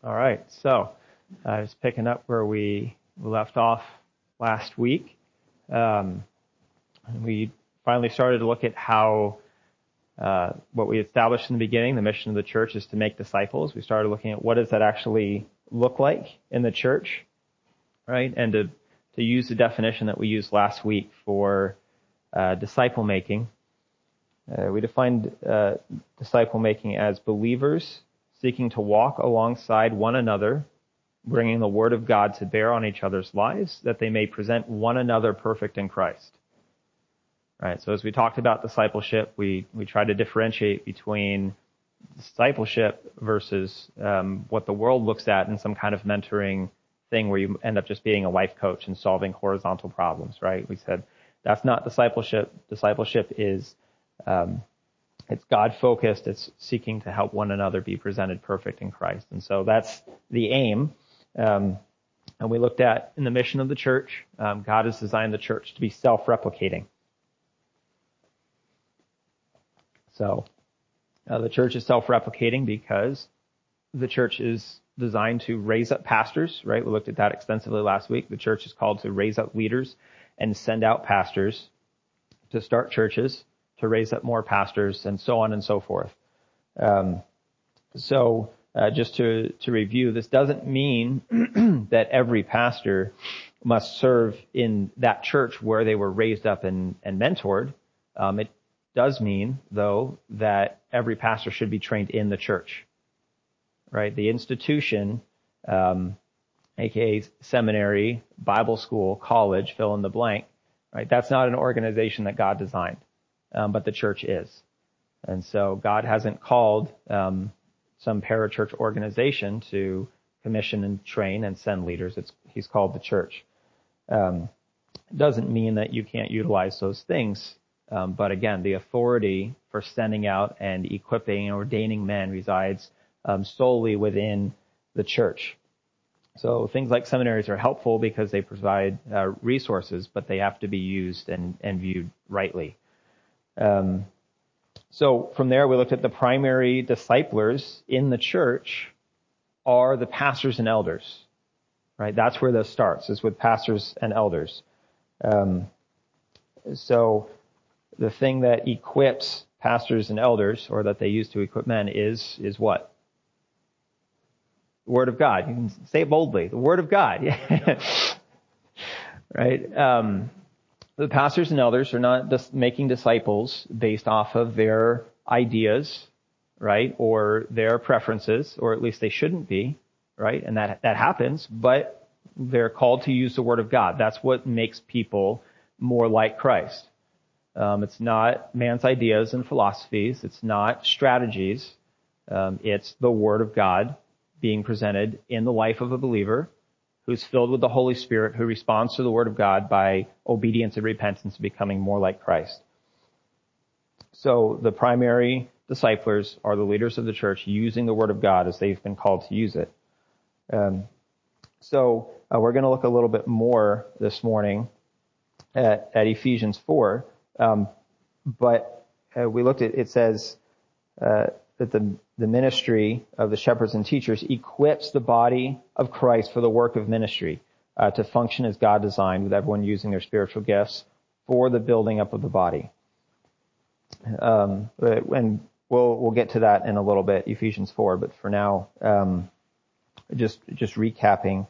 All right, so just picking up where we left off last week. We finally started to look at how what we established in the beginning, the mission of the church is to make disciples. We started looking at what does that actually look like in the church, right? And to use the definition that we used last week for disciple making. We defined disciple making as believers seeking to walk alongside one another, bringing the Word of God to bear on each other's lives, that they may present one another perfect in Christ. Right. So as we talked about discipleship, we try to differentiate between discipleship versus what the world looks at in some kind of mentoring thing where you end up just being a life coach and solving horizontal problems. Right. We said that's not discipleship. Discipleship is it's God-focused. It's seeking to help one another be presented perfect in Christ. And so that's the aim. And we looked at in the mission of the church, God has designed the church to be self-replicating. So the church is self-replicating because the church is designed to raise up pastors, right? We looked at that extensively last week. The church is called to raise up leaders and send out pastors to start churches, to raise up more pastors, and so on and so forth. Just to review, this doesn't mean that every pastor must serve in that church where they were raised up and mentored. It does mean, though, that every pastor should be trained in the church, right? The institution, aka seminary, Bible school, college, fill in the blank, right? That's not an organization that God designed. But the church is. And so God hasn't called some parachurch organization to commission and train and send leaders. He's called the church. Doesn't mean that you can't utilize those things. But again, the authority for sending out and equipping and ordaining men resides solely within the church. So things like seminaries are helpful because they provide resources, but they have to be used and viewed rightly. So from there, we looked at the primary disciplers in the church are the pastors and elders, right? That's where this starts, is with pastors and elders. So the thing that equips pastors and elders, or that they use to equip men, is what? The Word of God. You can say it boldly. The Word of God. Right? The pastors and elders are not just making disciples based off of their ideas, right, or their preferences, or at least they shouldn't be, right? And that happens, but they're called to use the Word of God. That's what makes people more like Christ. It's not man's ideas and philosophies. It's not strategies. It's the Word of God being presented in the life of a believer who's filled with the Holy Spirit, who responds to the Word of God by obedience and repentance, becoming more like Christ. So the primary disciplers are the leaders of the church using the Word of God as they've been called to use it. So we're going to look a little bit more this morning at Ephesians 4. But we looked at, it says that the ministry of the shepherds and teachers equips the body of Christ for the work of ministry, to function as God designed, with everyone using their spiritual gifts for the building up of the body. And we'll get to that in a little bit, Ephesians 4. But for now, just recapping,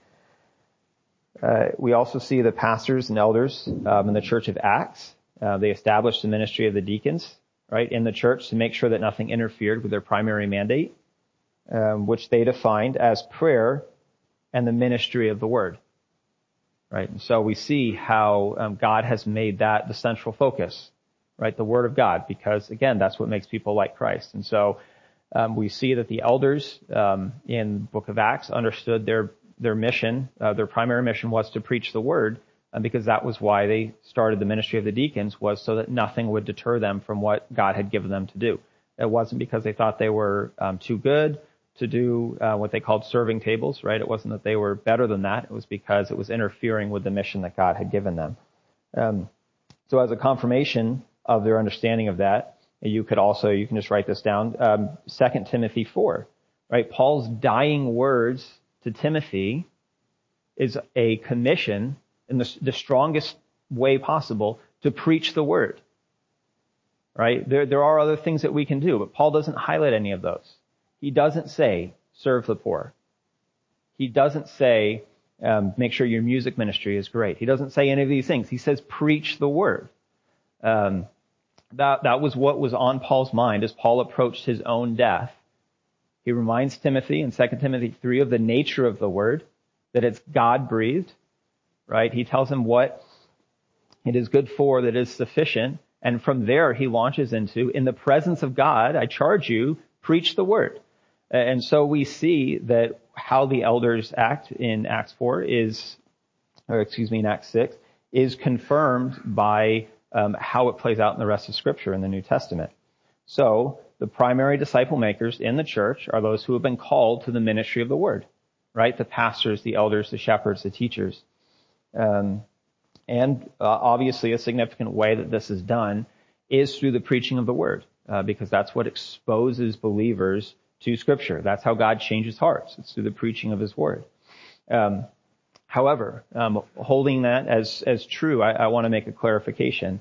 we also see the pastors and elders in the church of Acts. They established the ministry of the deacons, right, in the church to make sure that nothing interfered with their primary mandate, which they defined as prayer and the ministry of the Word. Right? And so we see how God has made that the central focus, right? The Word of God, because again, that's what makes people like Christ. And so we see that the elders in the book of Acts understood their mission, their primary mission was to preach the Word, because that was why they started the ministry of the deacons, was so that nothing would deter them from what God had given them to do. It wasn't because they thought they were too good to do what they called serving tables, right? It wasn't that they were better than that. It was because it was interfering with the mission that God had given them. So as a confirmation of their understanding of that, you can just write this down, 2 Timothy 4, right? Paul's dying words to Timothy is a commission in the strongest way possible to preach the word, right? There are other things that we can do, but Paul doesn't highlight any of those. He doesn't say, serve the poor. He doesn't say, make sure your music ministry is great. He doesn't say any of these things. He says, preach the word. That was what was on Paul's mind as Paul approached his own death. He reminds Timothy in 2 Timothy 3 of the nature of the word, that it's God-breathed, right? He tells him what it is good for, that is sufficient. And from there, he launches into, in the presence of God, I charge you, preach the word. And so we see that how the elders act in Acts 4 in Acts 6 is confirmed by how it plays out in the rest of Scripture in the New Testament. So the primary disciple makers in the church are those who have been called to the ministry of the word, right? The pastors, the elders, the shepherds, the teachers. And obviously a significant way that this is done is through the preaching of the word, because that's what exposes believers to Scripture. That's how God changes hearts. It's through the preaching of His word. However, holding that as true, I want to make a clarification.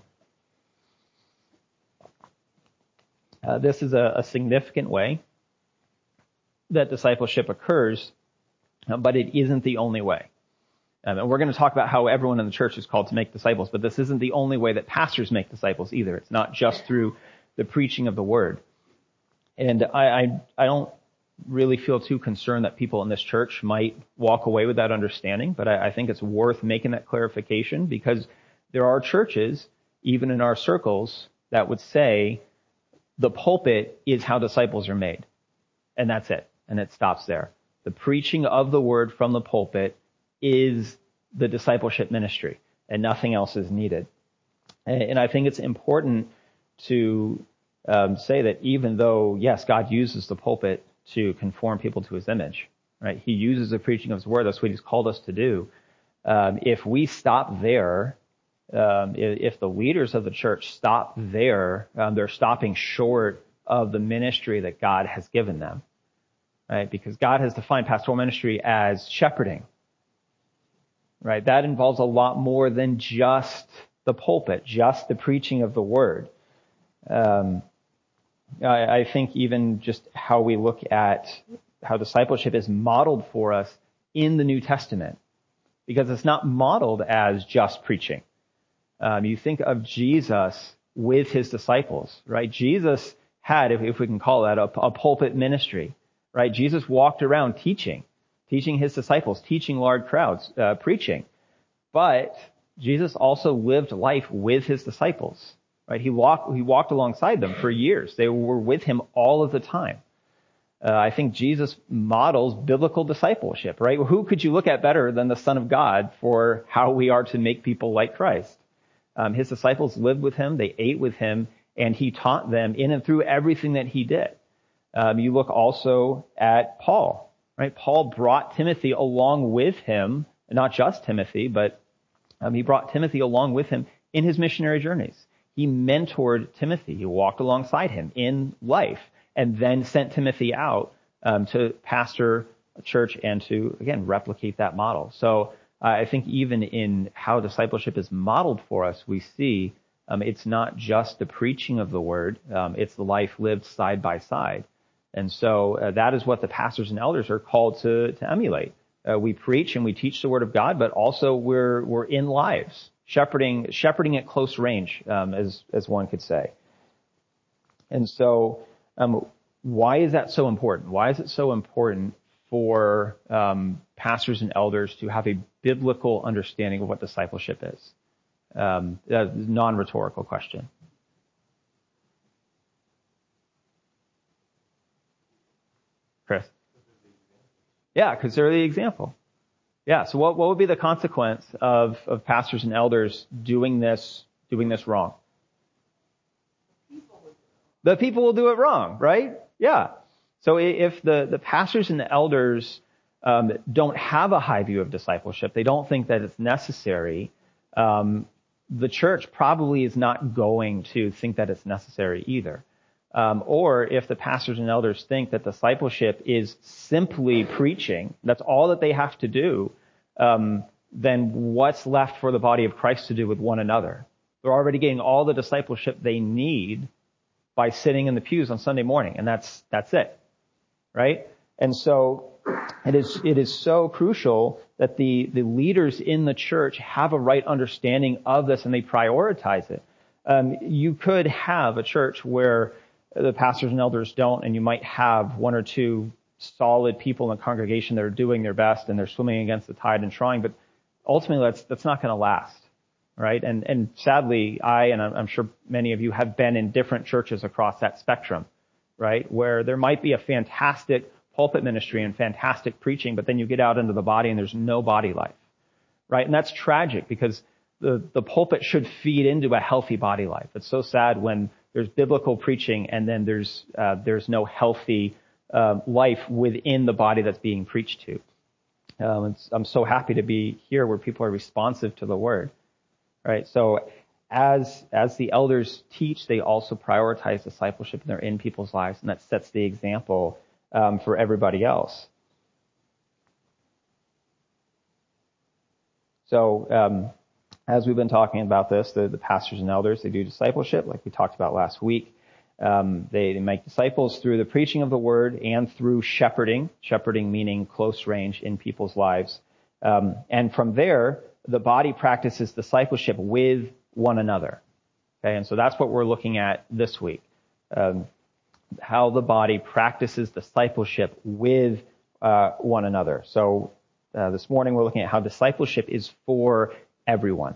This is a significant way that discipleship occurs, but it isn't the only way. And we're going to talk about how everyone in the church is called to make disciples, but this isn't the only way that pastors make disciples either. It's not just through the preaching of the word. And I don't really feel too concerned that people in this church might walk away with that understanding, but I think it's worth making that clarification, because there are churches, even in our circles, that would say the pulpit is how disciples are made. And that's it. And it stops there. The preaching of the word from the pulpit is the discipleship ministry, and nothing else is needed. And I think it's important to say that even though, yes, God uses the pulpit to conform people to His image, right? He uses the preaching of His word. That's what He's called us to do. If we stop there, if the leaders of the church stop there, they're stopping short of the ministry that God has given them, right? Because God has defined pastoral ministry as shepherding, right? That involves a lot more than just the pulpit, just the preaching of the word. I think even just how we look at how discipleship is modeled for us in the New Testament, because it's not modeled as just preaching. You think of Jesus with His disciples, right? Jesus had, if we can call that, a pulpit ministry, right? Jesus walked around teaching His disciples, teaching large crowds, preaching. But Jesus also lived life with His disciples, right? He walked alongside them for years. They were with Him all of the time. I think Jesus models biblical discipleship, right? Who could you look at better than the Son of God for how we are to make people like Christ? His disciples lived with Him, they ate with Him, and He taught them in and through everything that He did. You look also at Paul, right? Paul brought Timothy along with him, not just Timothy, but he brought Timothy along with him in his missionary journeys. He mentored Timothy. He walked alongside him in life, and then sent Timothy out to pastor a church and to, again, replicate that model. So I think even in how discipleship is modeled for us, we see it's not just the preaching of the word, it's the life lived side by side. And so that is what the pastors and elders are called to emulate. We preach and we teach the word of God, but also we're in lives, shepherding at close range, as one could say. And so why is that so important? Why is it so important for pastors and elders to have a biblical understanding of what discipleship is? Non-rhetorical question. Chris? Yeah, because they're the example. Yeah, so what would be the consequence of pastors and elders doing this wrong? The people will do it wrong, right? Yeah. So if the pastors and the elders don't have a high view of discipleship, they don't think that it's necessary, the church probably is not going to think that it's necessary either. Or if the pastors and elders think that discipleship is simply preaching, that's all that they have to do, then what's left for the body of Christ to do with one another? They're already getting all the discipleship they need by sitting in the pews on Sunday morning, and that's it, right? And so it is so crucial that the leaders in the church have a right understanding of this and they prioritize it. You could have a church where the pastors and elders don't, and you might have one or two solid people in the congregation that are doing their best and they're swimming against the tide and trying, but ultimately that's not going to last, right? And sadly, I'm sure many of you have been in different churches across that spectrum, right? Where there might be a fantastic pulpit ministry and fantastic preaching, but then you get out into the body and there's no body life, right? And that's tragic because the pulpit should feed into a healthy body life. It's so sad when there's biblical preaching and then there's no healthy life within the body that's being preached to. I'm so happy to be here where people are responsive to the word, right? So as the elders teach, they also prioritize discipleship and they're in people's lives, and that sets the example for everybody else. So as we've been talking about this, the pastors and elders, they do discipleship, like we talked about last week. They make disciples through the preaching of the word and through shepherding meaning close range in people's lives. And from there, the body practices discipleship with one another. Okay, and so that's what we're looking at this week. How the body practices discipleship with one another. So this morning we're looking at how discipleship is for everyone.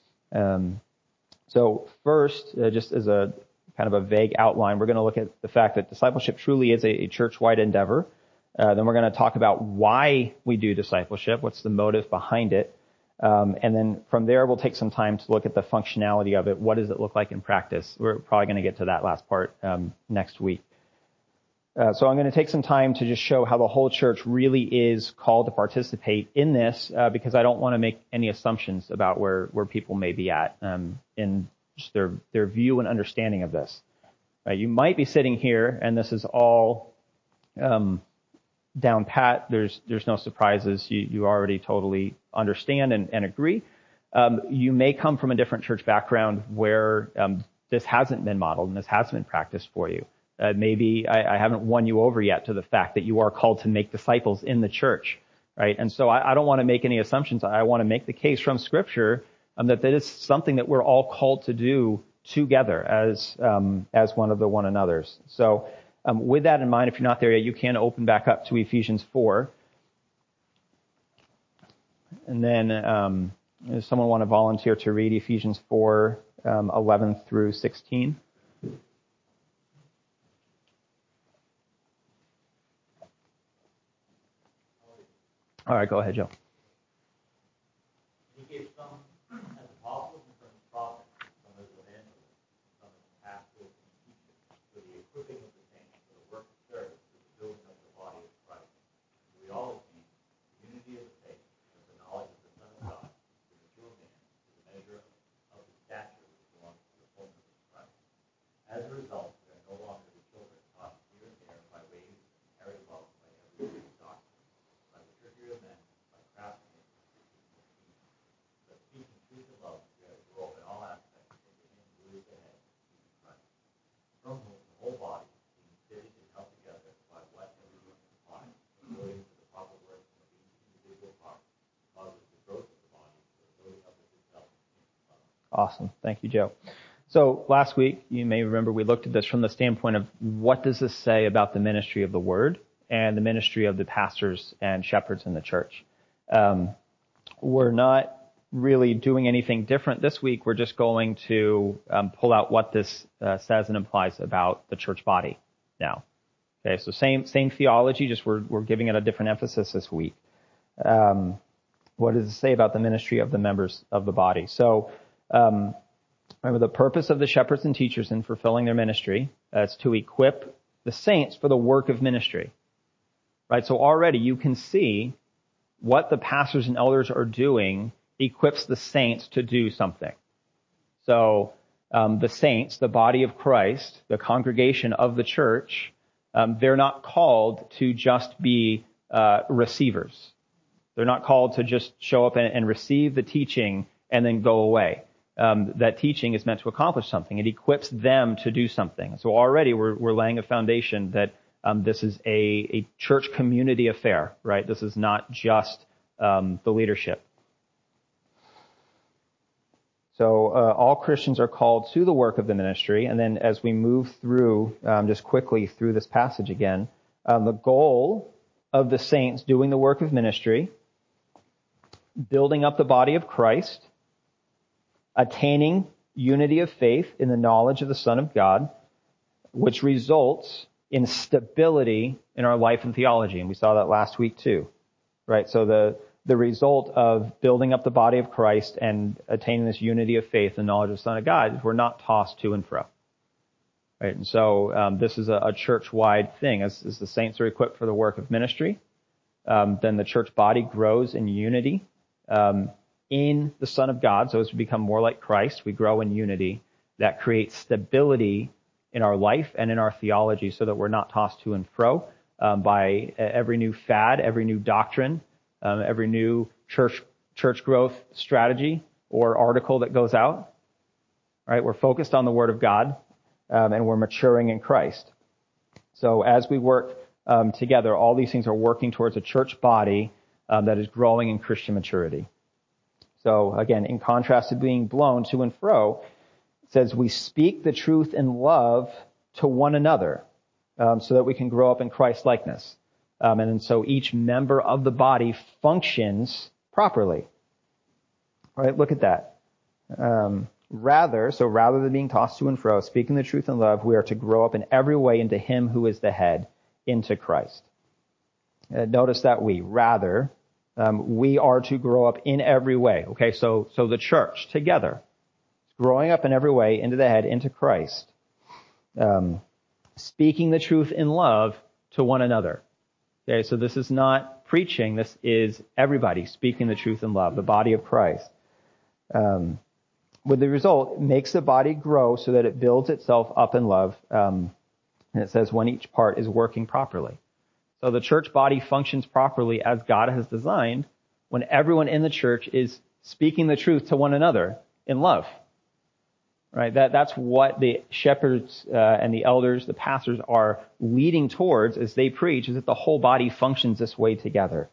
So first, just as a kind of a vague outline, we're going to look at the fact that discipleship truly is a church-wide endeavor. Then we're going to talk about why we do discipleship, what's the motive behind it. And then from there, we'll take some time to look at the functionality of it. What does it look like in practice? We're probably going to get to that last part next week. So I'm going to take some time to just show how the whole church really is called to participate in this, because I don't want to make any assumptions about where people may be at in just their view and understanding of this. You might be sitting here and this is all down pat. There's no surprises. You already totally understand and agree. You may come from a different church background where this hasn't been modeled and this hasn't been practiced for you. Maybe I haven't won you over yet to the fact that you are called to make disciples in the church, right? And so I don't want to make any assumptions. I want to make the case from Scripture that is something that we're all called to do together as one of the one another's. So with that in mind, if you're not there yet, you can open back up to Ephesians 4. And then does someone want to volunteer to read Ephesians 4, 11 through 16? All right, go ahead, Joe. He gave some as apostles and some as prophets, some as evangelists, some as pastors and teachers, for the equipping of the saints, for the work of service, for the building of the body of Christ. We all attain the unity of the faith and the knowledge of the Son of God, to the mature man, to the measure of the stature which belongs to the fullness of Christ. As a result, we are no longer the children taught here and there by ways and carried about by every doctrine, by the trickery of men, by craftiness and deceitful schemes. But speaking truth in love, we are to grow up in all aspects into him who is the head, even Christ, from whom the whole body, being fitted and held together by what every joint supplies, according to the proper working of each individual part, causes the growth of the body for the building up of itself in love. Awesome. Thank you, Joe. So last week, you may remember we looked at this from the standpoint of what does this say about the ministry of the word and the ministry of the pastors and shepherds in the church. We're not really doing anything different this week. We're just going to pull out what this says and implies about the church body now. Okay, so same theology, just we're giving it a different emphasis this week. What does it say about the ministry of the members of the body? So remember, the purpose of the shepherds and teachers in fulfilling their ministry is to equip the saints for the work of ministry. Right? So already you can see what the pastors and elders are doing equips the saints to do something. So the saints, the body of Christ, the congregation of the church, they're not called to just be receivers. They're not called to just show up and receive the teaching and then go away. That teaching is meant to accomplish something. It equips them to do something. So already we're laying a foundation that this is a church community affair, right? This is not just the leadership. So all Christians are called to the work of the ministry. And then as we move through, just quickly through this passage again, the goal of the saints doing the work of ministry, building up the body of Christ, attaining unity of faith in the knowledge of the Son of God, which results in stability in our life and theology. And we saw that last week too, right? So the result of building up the body of Christ and attaining this unity of faith and knowledge of the Son of God is we're not tossed to and fro. Right? And so this is a church-wide thing. As the saints are equipped for the work of ministry, then the church body grows in unity in the Son of God. So as we become more like Christ, we grow in unity. That creates stability in our life and in our theology so that we're not tossed to and fro by every new fad, every new doctrine, every new church growth strategy or article that goes out. Right? We're focused on the Word of God, and we're maturing in Christ. So as we work together, all these things are working towards a church body that is growing in Christian maturity. So again, in contrast to being blown to and fro, it says we speak the truth in love to one another so that we can grow up in Christ likeness. And so each member of the body functions properly. All right, look at that. Rather than being tossed to and fro, speaking the truth in love, we are to grow up in every way into Him who is the head, into Christ. Notice that we are to grow up in every way. Okay, so the church together, growing up in every way into the head, into Christ. Speaking the truth in love to one another. Okay, so this is not preaching. This is everybody speaking the truth in love, the body of Christ. With the result, it makes the body grow so that it builds itself up in love. And it says when each part is working properly. So the church body functions properly as God has designed when everyone in the church is speaking the truth to one another in love. Right? That's what the shepherds and the elders, the pastors are leading towards as they preach, is that the whole body functions this way together.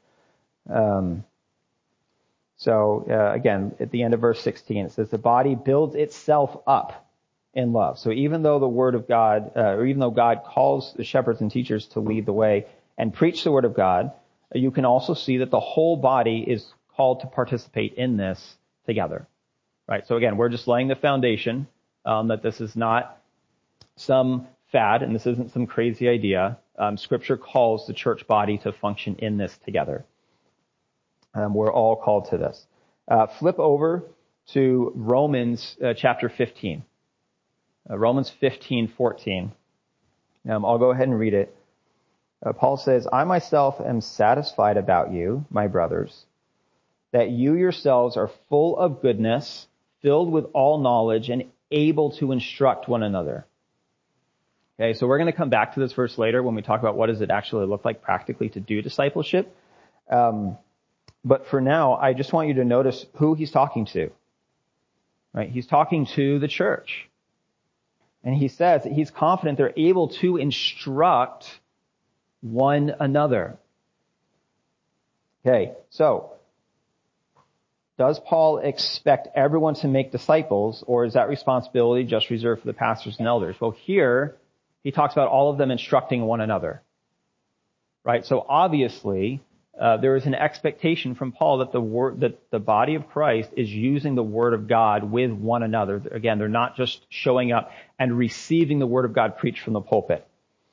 Again, at the end of verse 16, it says the body builds itself up in love. So even though the word of God, or even though God calls the shepherds and teachers to lead the way and preach the word of God, you can also see that the whole body is called to participate in this together. Right? So again, we're just laying the foundation that this is not some fad and this isn't some crazy idea. Scripture calls the church body to function in this together. We're all called to this. Flip over to Romans chapter 15. Romans 15:14. I'll go ahead and read it. Paul says, I myself am satisfied about you, my brothers, that you yourselves are full of goodness, filled with all knowledge, and able to instruct one another. Okay, so we're going to come back to this verse later when we talk about what does it actually look like practically to do discipleship. But for now, I just want you to notice who he's talking to. Right? He's talking to the church. And he says that he's confident they're able to instruct one another. Okay, so does Paul expect everyone to make disciples, or is that responsibility just reserved for the pastors and elders? Well, here he talks about all of them instructing one another. Right? So obviously, there is an expectation from Paul that the body of Christ is using the Word of God with one another. Again, they're not just showing up and receiving the Word of God preached from the pulpit.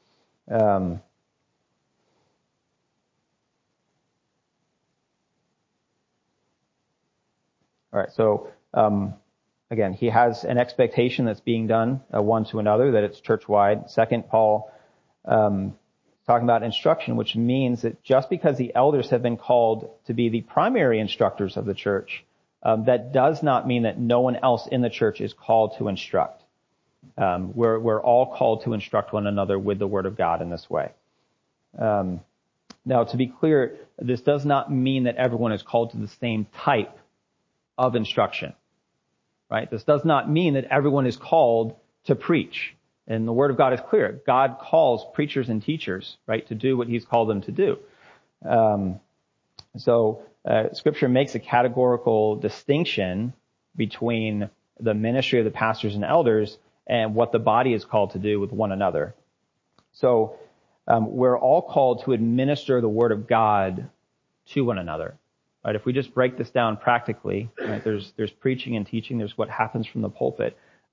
All right, so again, he has an expectation that's being done one to another, that it's church-wide. Second, Paul talking about instruction, which means that just because the elders have been called to be the primary instructors of the church, That does not mean that no one else in the church is called to instruct. We're all called to instruct one another with the Word of God in this way. Now, to be clear, this does not mean that everyone is called to the same type of instruction, right? This does not mean that everyone is called to preach. And the Word of God is clear. God calls preachers and teachers, right, to do what He's called them to do. Scripture makes a categorical distinction between the ministry of the pastors and elders and what the body is called to do with one another. So we're all called to administer the Word of God to one another. Right? If we just break this down practically, right, there's preaching and teaching, there's what happens from the pulpit.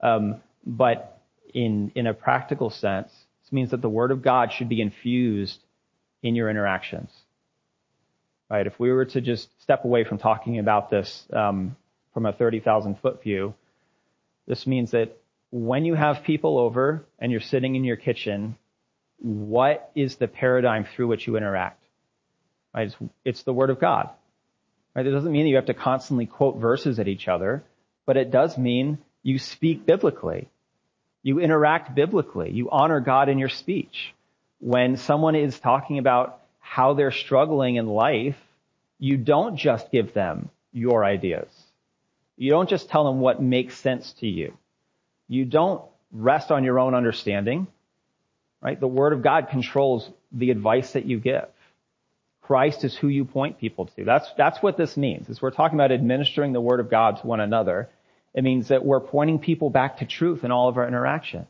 But in a practical sense, this means that the Word of God should be infused in your interactions. Right? If we were to just step away from talking about this from a 30,000-foot view, this means that when you have people over and you're sitting in your kitchen, what is the paradigm through which you interact? Right? It's the Word of God. Right? It doesn't mean that you have to constantly quote verses at each other, but it does mean you speak biblically. You interact biblically. You honor God in your speech. When someone is talking about how they're struggling in life, you don't just give them your ideas. You don't just tell them what makes sense to you. You don't rest on your own understanding, right? The Word of God controls the advice that you give. Christ is who you point people to. That's what this means. As we're talking about administering the Word of God to one another, it means that we're pointing people back to truth in all of our interactions,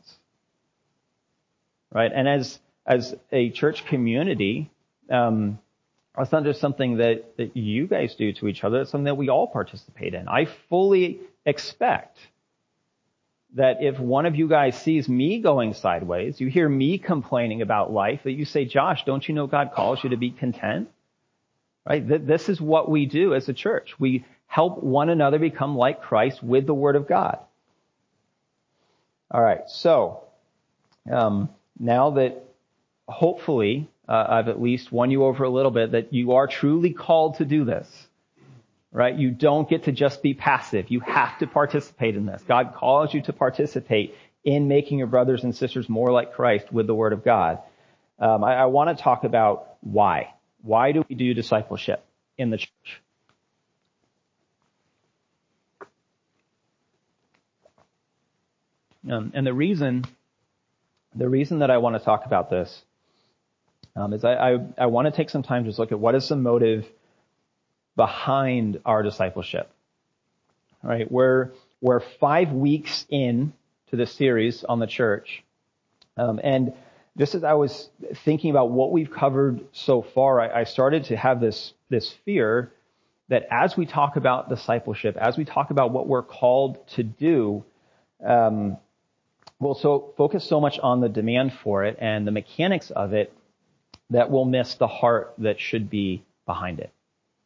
right? And as a church community, it's not just something that you guys do to each other. It's something that we all participate in. I fully expect that if one of you guys sees me going sideways, you hear me complaining about life, that you say, Josh, don't you know God calls you to be content? Right? This is what we do as a church. We help one another become like Christ with the Word of God. All right. So, now that hopefully I've at least won you over a little bit, that you are truly called to do this. Right? You don't get to just be passive. You have to participate in this. God calls you to participate in making your brothers and sisters more like Christ with the Word of God. I want to talk about why. Why do we do discipleship in the church? And the reason that I want to talk about this is I want to take some time to just look at what is the motive behind our discipleship. All right, we're 5 weeks in to this series on the church, and just as I was thinking about what we've covered so far, I started to have this fear that as we talk about discipleship, as we talk about what we're called to do, we'll so focus so much on the demand for it and the mechanics of it that we'll miss the heart that should be behind it.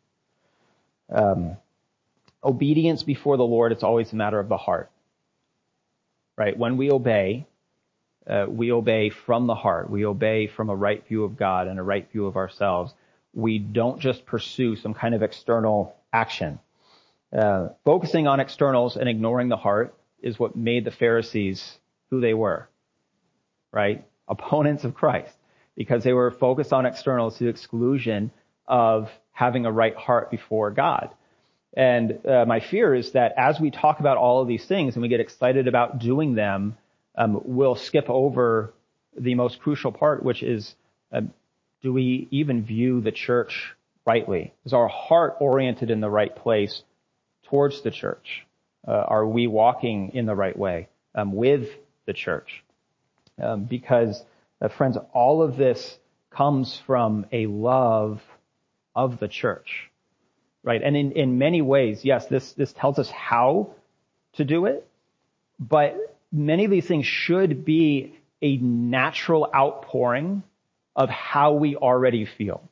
Obedience before the Lord, it's always a matter of the heart. Right? When we obey from the heart. We obey from a right view of God and a right view of ourselves. We don't just pursue some kind of external action. Focusing on externals and ignoring the heart is what made the Pharisees who they were. Right? Opponents of Christ. Because they were focused on externals to the exclusion of having a right heart before God. And my fear is that as we talk about all of these things and we get excited about doing them, we'll skip over the most crucial part, which is, do we even view the church rightly? Is our heart oriented in the right place towards the church? Are we walking in the right way with the church? Because, friends, all of this comes from a love of the church, right? And in many ways, yes, this tells us how to do it, but many of these things should be a natural outpouring of how we already feel.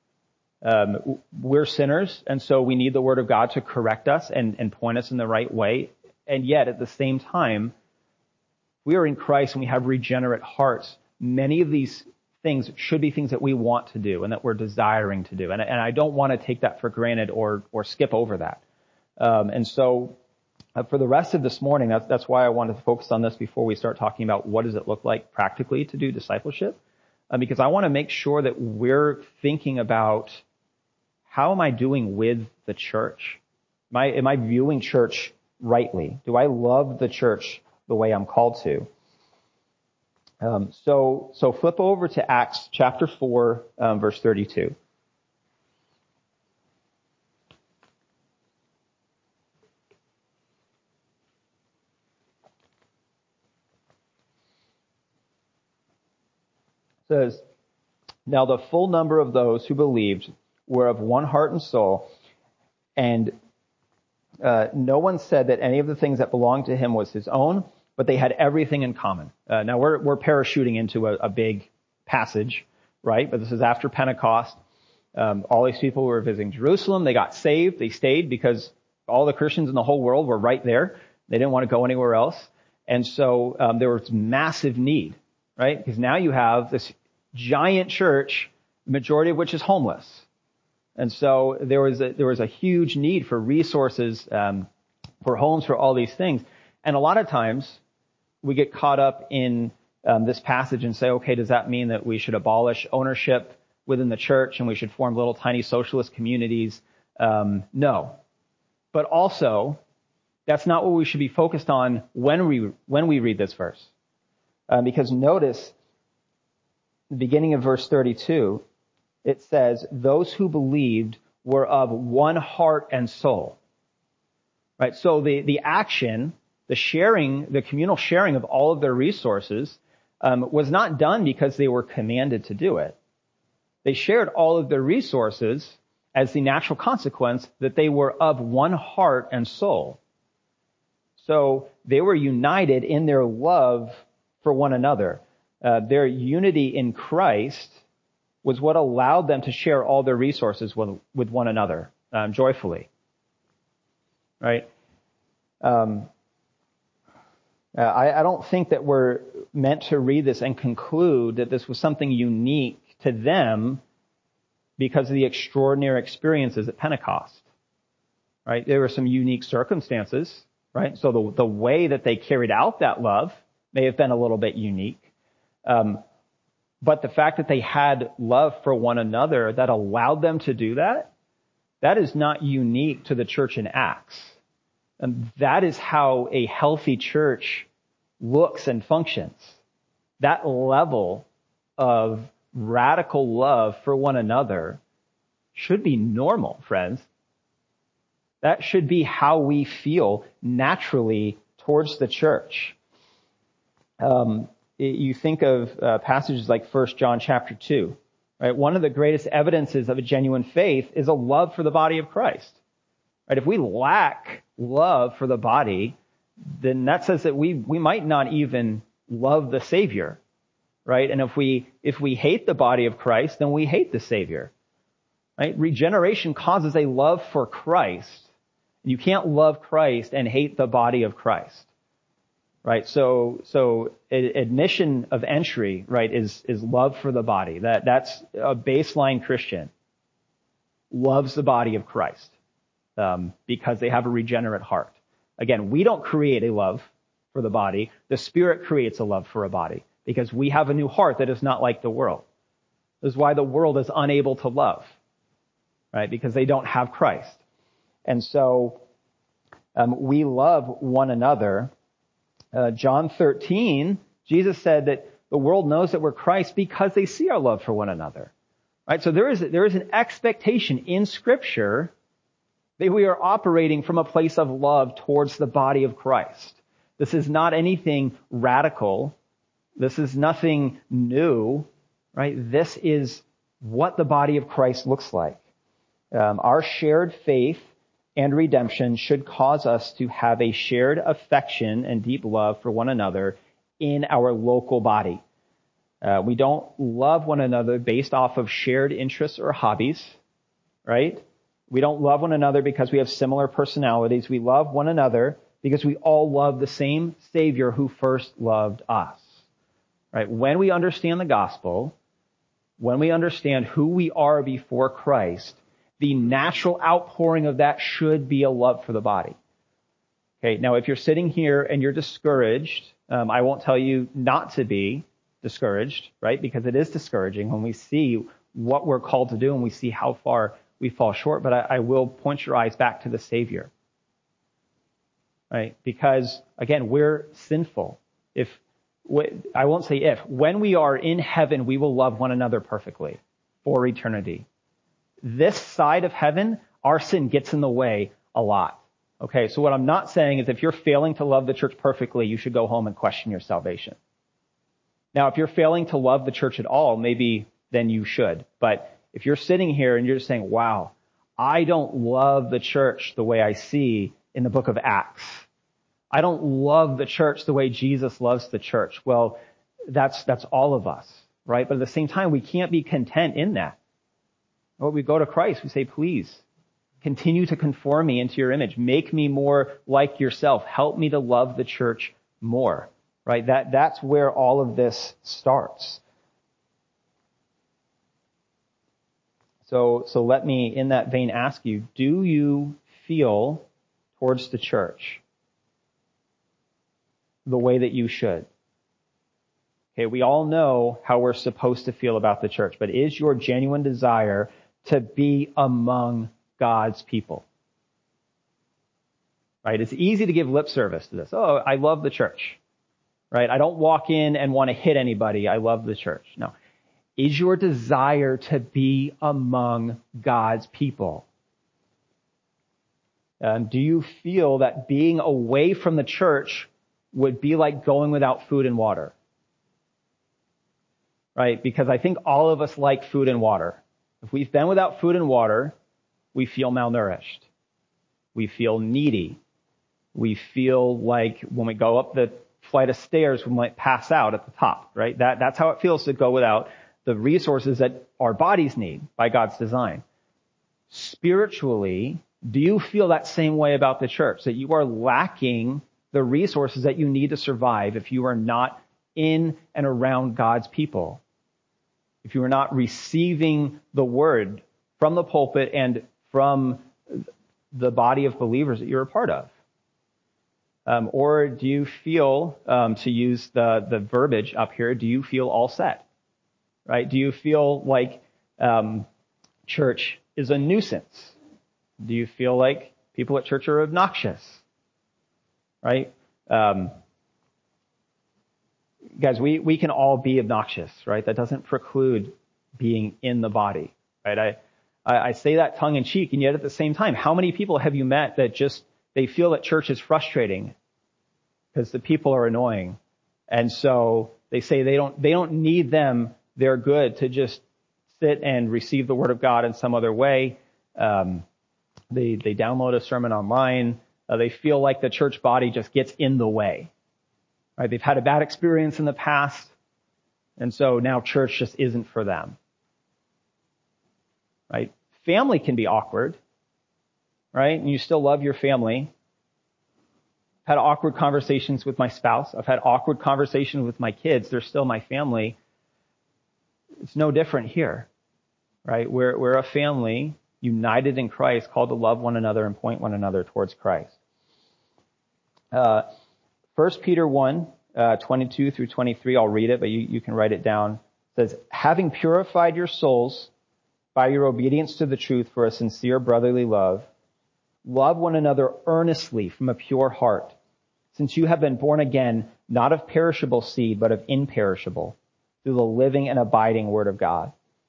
We're sinners, and so we need the Word of God to correct us and point us in the right way. And yet, at the same time, we are in Christ and we have regenerate hearts. Many of these things should be things that we want to do and that we're desiring to do. And I don't want to take that for granted or skip over that. And so for the rest of this morning, that's why I wanted to focus on this before we start talking about what does it look like practically to do discipleship, because I want to make sure that we're thinking about how am I doing with the church? Am I viewing church rightly? Do I love the church the way I'm called to? So flip over to Acts chapter 4, verse 32. It says, "Now the full number of those who believed were of one heart and soul, and no one said that any of the things that belonged to him was his own, but they had everything in common." Now we're parachuting into a big passage, right? But this is after Pentecost. All these people were visiting Jerusalem. They got saved. They stayed because all the Christians in the whole world were right there. They didn't want to go anywhere else. And so there was massive need, right? Because now you have this giant church, the majority of which is homeless. And so there was a huge need for resources, for homes, for all these things. And a lot of times we get caught up in this passage and say, okay, does that mean that we should abolish ownership within the church and we should form little tiny socialist communities? No. But also, that's not what we should be focused on when we read this verse. Because notice, the beginning of verse 32, it says, those who believed were of one heart and soul. Right? So the action, the sharing, the communal sharing of all of their resources was not done because they were commanded to do it. They shared all of their resources as the natural consequence that they were of one heart and soul. So they were united in their love for one another. Their unity in Christ was what allowed them to share all their resources with one another joyfully. Right? I don't think that we're meant to read this and conclude that this was something unique to them because of the extraordinary experiences at Pentecost. Right? There were some unique circumstances, right? So the way that they carried out that love may have been a little bit unique. But the fact that they had love for one another that allowed them to do that, that is not unique to the church in Acts. And that is how a healthy church looks and functions. That level of radical love for one another should be normal, friends. That should be how we feel naturally towards the church. You think of passages like 1 John chapter 2, right? One of the greatest evidences of a genuine faith is a love for the body of Christ. Right? If we lack love for the body, then that says that we might not even love the Savior, right? And if we hate the body of Christ, then we hate the Savior, right? Regeneration causes a love for Christ. You can't love Christ and hate the body of Christ. Right, so admission of entry, right, is love for the body. That's a baseline Christian loves the body of Christ because they have a regenerate heart. Again, we don't create a love for the body. The Spirit creates a love for a body because we have a new heart that is not like the world. This is why the world is unable to love, right? Because they don't have Christ, and so we love one another. John 13, Jesus said that the world knows that we're Christ because they see our love for one another. Right? So there is an expectation in Scripture that we are operating from a place of love towards the body of Christ. This is not anything radical. This is nothing new. Right? This is what the body of Christ looks like. Our shared faith and redemption should cause us to have a shared affection and deep love for one another in our local body. We don't love one another based off of shared interests or hobbies, right? We don't love one another because we have similar personalities. We love one another because we all love the same Savior who first loved us, right? When we understand the gospel, when we understand who we are before Christ, the natural outpouring of that should be a love for the body. Okay, now if you're sitting here and you're discouraged, I won't tell you not to be discouraged, right? Because it is discouraging when we see what we're called to do and we see how far we fall short. But I will point your eyes back to the Savior, right? Because, again, we're sinful. I won't say if. When we are in heaven, we will love one another perfectly for eternity. This side of heaven, our sin gets in the way a lot. Okay, so what I'm not saying is if you're failing to love the church perfectly, you should go home and question your salvation. Now, if you're failing to love the church at all, maybe then you should. But if you're sitting here and you're just saying, wow, I don't love the church the way I see in the book of Acts. I don't love the church the way Jesus loves the church. Well, that's all of us, right? But at the same time, we can't be content in that. When we go to Christ, we say, please, continue to conform me into your image. Make me more like yourself. Help me to love the church more, right? That's where all of this starts. So let me, in that vein, ask you, do you feel towards the church the way that you should? Okay, we all know how we're supposed to feel about the church, but is your genuine desire to be among God's people? Right? It's easy to give lip service to this. Oh, I love the church. Right? I don't walk in and want to hit anybody. I love the church. No. Is your desire to be among God's people? Do you feel that being away from the church would be like going without food and water? Right? Because I think all of us like food and water. If we've been without food and water, we feel malnourished. We feel needy. We feel like when we go up the flight of stairs, we might pass out at the top, right? That's how it feels to go without the resources that our bodies need by God's design. Spiritually, do you feel that same way about the church, that you are lacking the resources that you need to survive if you are not in and around God's people? If you are not receiving the word from the pulpit and from the body of believers that you're a part of? Or do you feel, to use the verbiage up here, do you feel all set? Right? Do you feel like church is a nuisance? Do you feel like people at church are obnoxious? Right? Guys, we can all be obnoxious, right? That doesn't preclude being in the body, right? I say that tongue in cheek, and yet at the same time, how many people have you met that just, they feel that church is frustrating because the people are annoying. And so they say they don't need them. They're good to just sit and receive the word of God in some other way. They download a sermon online. They feel like the church body just gets in the way. Right? They've had a bad experience in the past, and so now church just isn't for them. Right? Family can be awkward, right? And you still love your family. I've had awkward conversations with my spouse. I've had awkward conversations with my kids. They're still my family. It's no different here, right? We're a family united in Christ, called to love one another and point one another towards Christ. 1 Peter 1, 22 through 23, I'll read it, but you can write it down. It says, having purified your souls by your obedience to the truth for a sincere brotherly love, love one another earnestly from a pure heart, since you have been born again, not of perishable seed, but of imperishable, through the living and abiding word of God.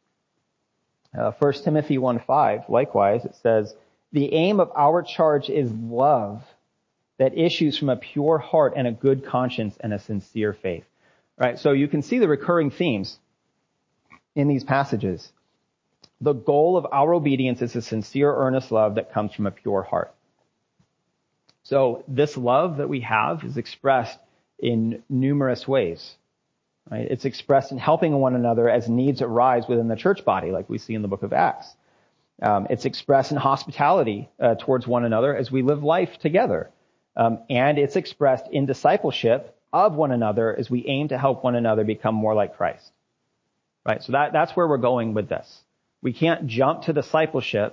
1 Timothy 1:5, likewise, it says, the aim of our charge is love that issues from a pure heart and a good conscience and a sincere faith. Right? So you can see the recurring themes in these passages. The goal of our obedience is a sincere, earnest love that comes from a pure heart. So this love that we have is expressed in numerous ways. Right? It's expressed in helping one another as needs arise within the church body, like we see in the book of Acts. It's expressed in hospitality towards one another as we live life together. And it's expressed in discipleship of one another as we aim to help one another become more like Christ. Right? So that's where we're going with this. We can't jump to discipleship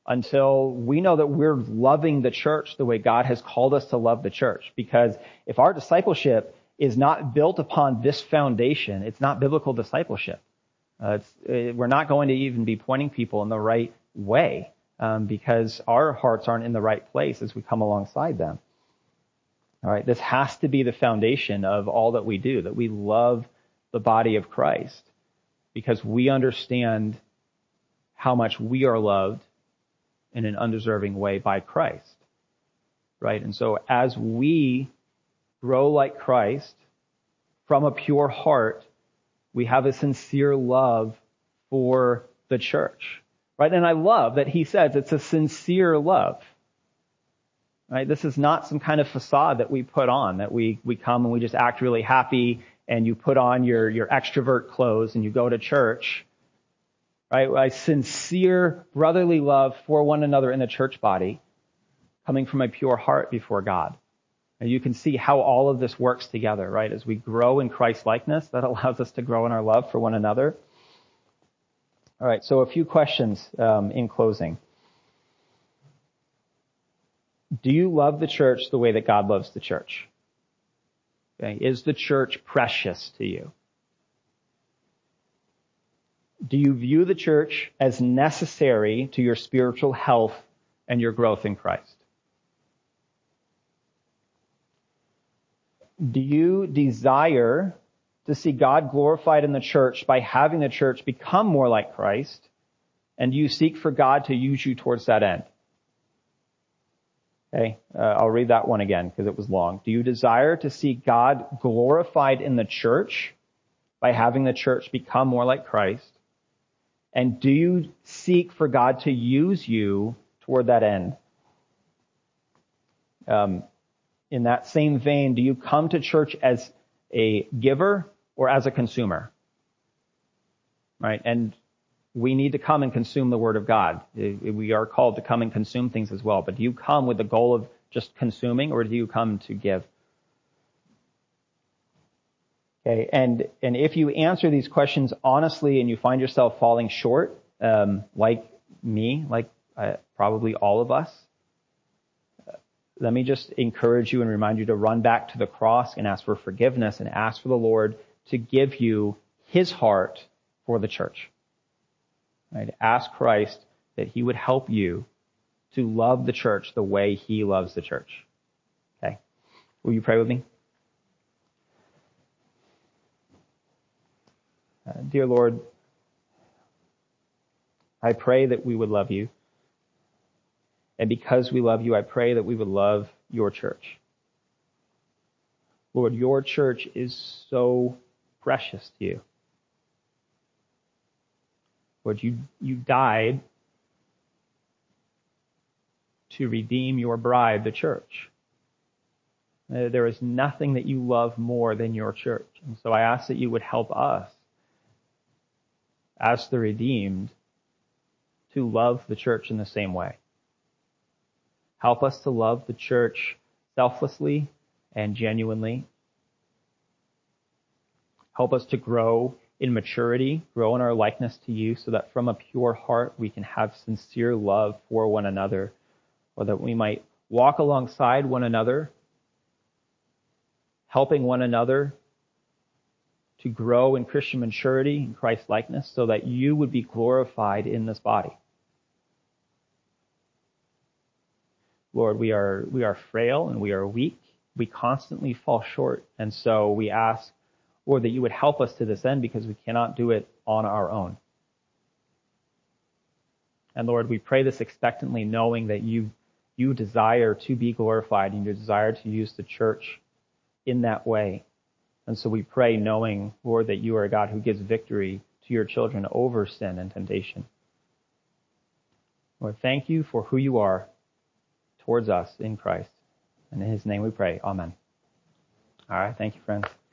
until we know that we're loving the church the way God has called us to love the church. Because if our discipleship is not built upon this foundation, it's not biblical discipleship. We're not going to even be pointing people in the right way because our hearts aren't in the right place as we come alongside them. All right, this has to be the foundation of all that we do, that we love the body of Christ because we understand how much we are loved in an undeserving way by Christ, right? And so as we grow like Christ from a pure heart, we have a sincere love for the church, right? And I love that he says it's a sincere love, right? This is not some kind of facade that we put on, that we come and we just act really happy and you put on your extrovert clothes and you go to church. Right? A sincere brotherly love for one another in the church body coming from a pure heart before God. And you can see how all of this works together, right? As we grow in Christ likeness, that allows us to grow in our love for one another. All right, so a few questions in closing. Do you love the church the way that God loves the church? Okay. Is the church precious to you? Do you view the church as necessary to your spiritual health and your growth in Christ? Do you desire to see God glorified in the church by having the church become more like Christ? And do you seek for God to use you towards that end? Okay, I'll read that one again because it was long. Do you desire to see God glorified in the church by having the church become more like Christ? And do you seek for God to use you toward that end? In that same vein, do you come to church as a giver or as a consumer? Right? And we need to come and consume the Word of God. We are called to come and consume things as well. But do you come with the goal of just consuming, or do you come to give? Okay, and if you answer these questions honestly and you find yourself falling short, like me, like probably all of us, let me just encourage you and remind you to run back to the cross and ask for forgiveness and ask for the Lord to give you His heart for the church. Right? Ask Christ that He would help you to love the church the way He loves the church. Okay, will you pray with me? Dear Lord, I pray that we would love you. And because we love you, I pray that we would love your church. Lord, your church is so precious to you. Lord, you died to redeem your bride, the church. There is nothing that you love more than your church. And so I ask that you would help us as the redeemed to love the church in the same way. Help us to love the church selflessly and genuinely. Help us to grow in maturity, grow in our likeness to you, so that from a pure heart we can have sincere love for one another, or that we might walk alongside one another, helping one another to grow in Christian maturity and Christ likeness, so that you would be glorified in this body. Lord, we are frail and we are weak. We constantly fall short. And so we ask, Lord, that you would help us to this end, because we cannot do it on our own. And Lord, we pray this expectantly, knowing that you desire to be glorified and you desire to use the church in that way. And so we pray knowing, Lord, that you are a God who gives victory to your children over sin and temptation. Lord, thank you for who you are towards us in Christ. And in his name we pray. Amen. All right. Thank you, friends.